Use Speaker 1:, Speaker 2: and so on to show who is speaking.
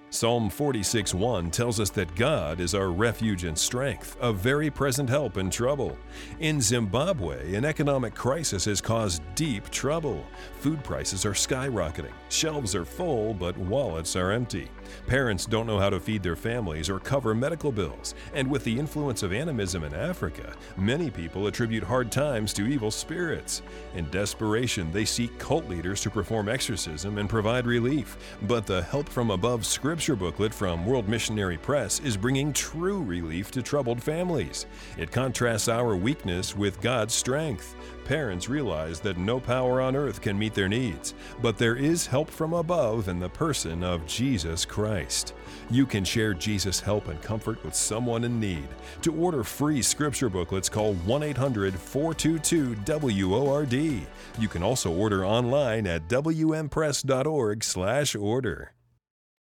Speaker 1: Psalm 46:1 tells us that God is our refuge and strength, a very present help in trouble. In Zimbabwe, an economic crisis has caused deep trouble. Food prices are skyrocketing, shelves are full, but wallets are empty. Parents don't know how to feed their families or cover medical bills, and with the influence of animism in Africa, many people attribute hard times to evil spirits. In desperation, they seek cult leaders to perform exorcism and provide relief, but the Help from Above Scripture booklet from World Missionary Press is bringing true relief to troubled families. It contrasts our weakness with God's strength. Parents realize that no power on earth can meet their needs, but there is help from above in the person of Jesus Christ. You can share Jesus' help and comfort with someone in need. To order free scripture booklets, call 1-800-422-WORD. You can also order online at wmpress.org/order.